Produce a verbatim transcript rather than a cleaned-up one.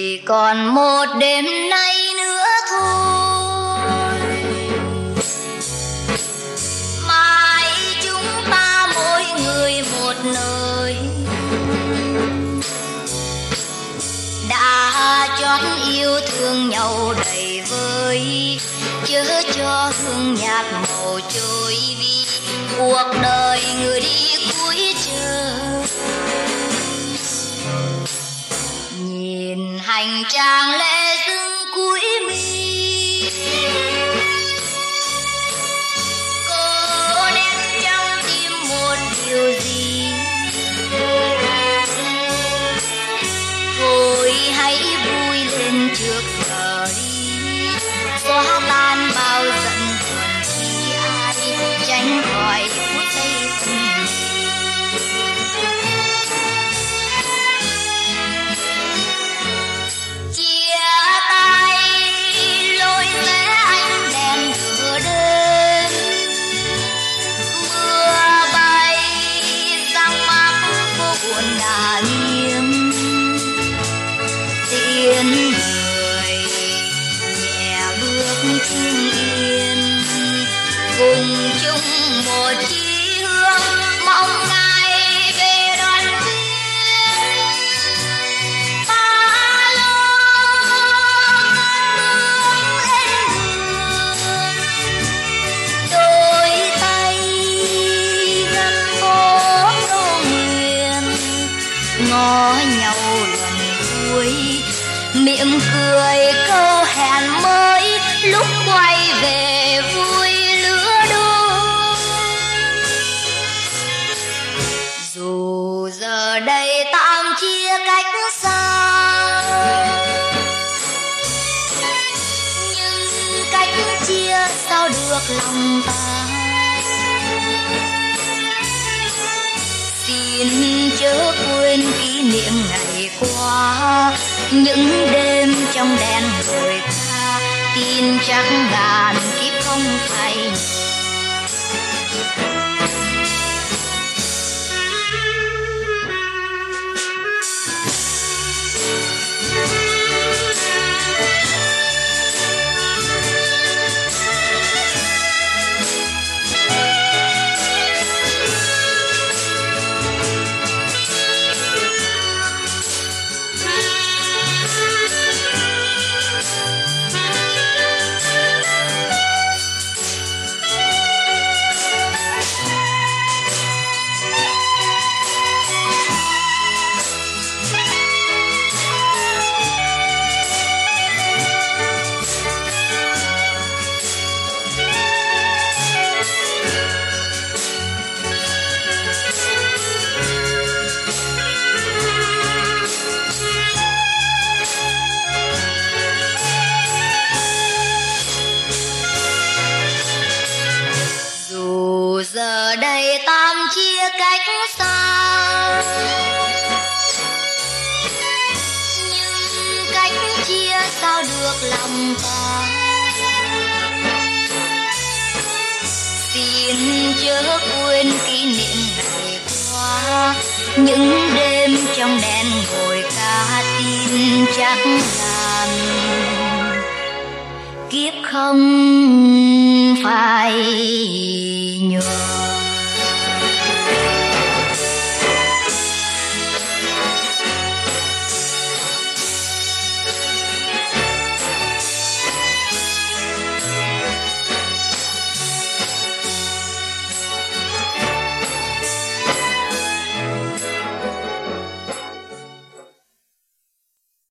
chỉ còn một đêm nay nữa thôi, mai chúng ta mỗi người một nơi, đã chót yêu thương nhau đầy vơi, chớ cho hương nhạt màu trôi đi cuộc đời người đi cuối trời. Nhìn hành trang lệ dưng cuối mi, cô nén trong tim một điều gì, thôi hãy vui lên trước giờ đi, xóa tan bao giận buồn khi ai tránh khỏi phút giây phân ly. Chia tay lối rẽ ánh đèn thừa đêm, mưa bay giăng mắt phố buồn đã nghiêng, tiếng người nhẹ bước chung yên, cùng chung một chí hướng mong ngày về đoàn viên. Ta luôn lên đường, đôi tay gắn bó câu nguyện, ngó nhau lần cuối, miệng cười câu hẹn mới lúc quay về vui lứa đôi. Dù giờ đây tạm chia cách xa, nhưng cách chia sao được lòng ta. Xin chớ quên kỷ niệm ngày qua, những đêm trong đèn đồi ta, tin chắc ngàn kiếp không phải nhờ. Giờ đây tạm chia cách xa, nhưng cách chia sao được lòng ta. Xin chớ quên kỷ niệm ngày qua, những đêm trong đèn ngồi ca, tin chắc ngàn kiếp không phải nhờ.